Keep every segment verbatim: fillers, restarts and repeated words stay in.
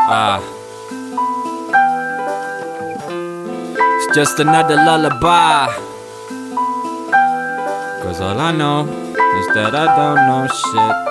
Ah, it's just another lullaby. Cause all I know is that I don't know shit.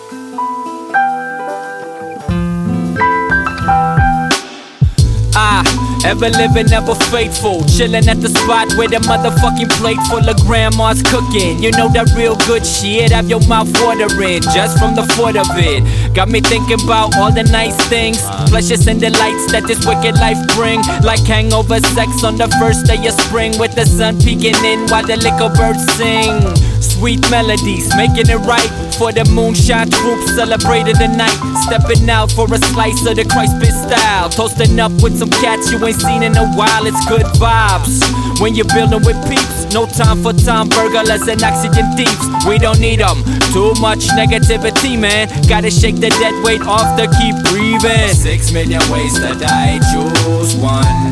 Ah, ever living, ever faithful. Chillin' at the spot where the motherfucking plate full of grandma's cooking. You know that real good shit, have your mouth watering just from the foot of it. Got me thinking about all the nice things, pleasures and delights that this wicked life bring. Like hangover sex on the first day of spring, with the sun peeking in while the liquor birds sing. Sweet melodies, making it right for the moonshine troops celebrating the night. Stepping out for a slice of the Christ Pit style. Toasting up with some cats you ain't seen in a while, it's good vibes. When you're building with peeps, no time for time burglars and oxygen thieves. We don't need them, too much negativity, man. Gotta shake the dead weight off to keep breathing. Six million ways to die, choose one.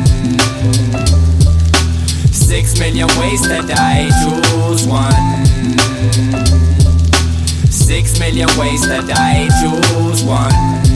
Six million ways to die, choose one. Six million ways to die, choose one.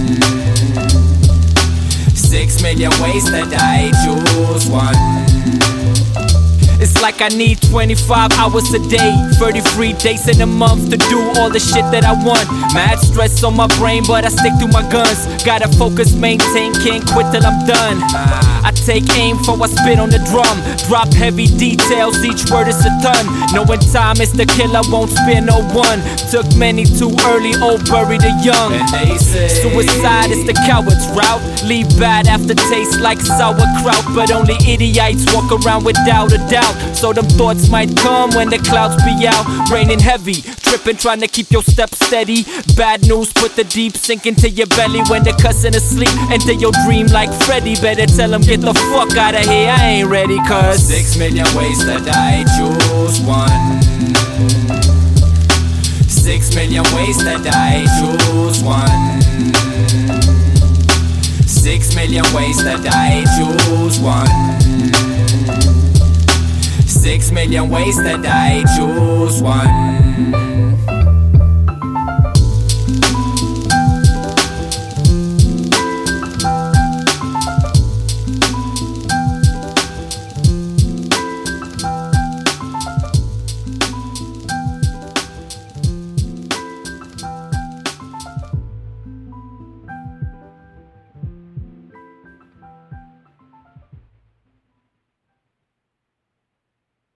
Six million ways to die, choose one. It's like I need twenty-five hours a day, thirty-three days in a month to do all the shit that I want. Mad stress on my brain, but I stick to my guns. Gotta focus, maintain, can't quit till I'm done. I take aim for I spit on the drum. Drop heavy details, each word is a ton. Knowing time is the killer, won't spare no one. Took many too early, old bury the young. And they say suicide is the coward's route. Leave bad aftertaste like sauerkraut. But only idiots walk around without a doubt. So them thoughts might come when the clouds be out. Raining heavy, tripping, trying to keep your steps steady. Bad news, put the deep sink into your belly. When they're cussing asleep, enter your dream like Freddy. Better tell them get the fuck out of here, I ain't ready. Cause six million ways to die, choose one. Six million ways to die, choose one. Six million ways to die, choose one. Six million ways to die, choose one.